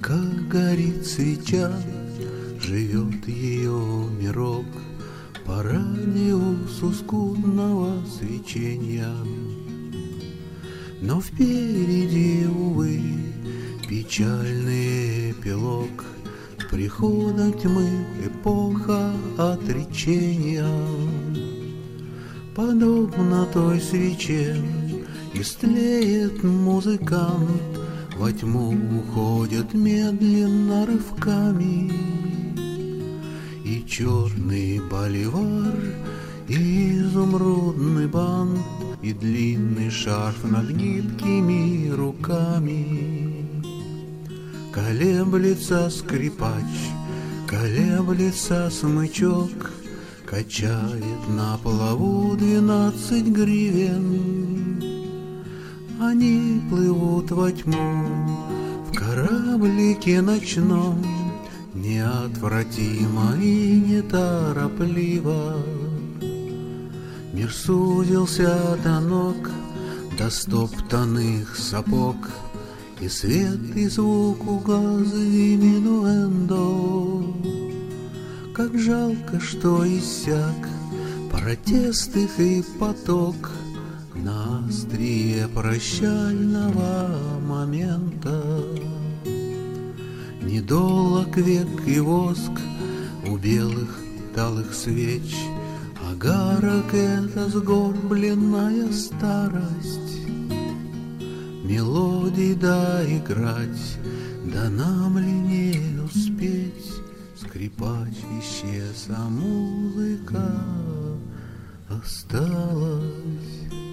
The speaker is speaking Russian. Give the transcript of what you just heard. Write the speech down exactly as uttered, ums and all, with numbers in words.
Пока горит свеча, живет ее мирок, по радиусу скудного свечения. Но впереди, увы, печальный эпилог прихода тьмы, эпоха отречения. Подобно той свече истлеет музыкант, во тьму уходит медленно рывками. И черный боливар, и изумрудный бант, и длинный шарф над гибкими руками. Колеблется скрипач, колеблется смычок, качает на плаву двенадцать гривен. Они плывут во тьму в кораблике ночном, неотвратимо и неторопливо. Мир сузился до ног, до стоптанных сапог, и свет, и звук угас диминуэндо. Как жалко, что иссяк протест их и поток на острие прощального момента. Недолог век и воск у белых талых свеч, огарок — это сгорбленная старость. Мелодий доиграть, да нам ли не успеть? Скрипач исчез, а музыка осталась.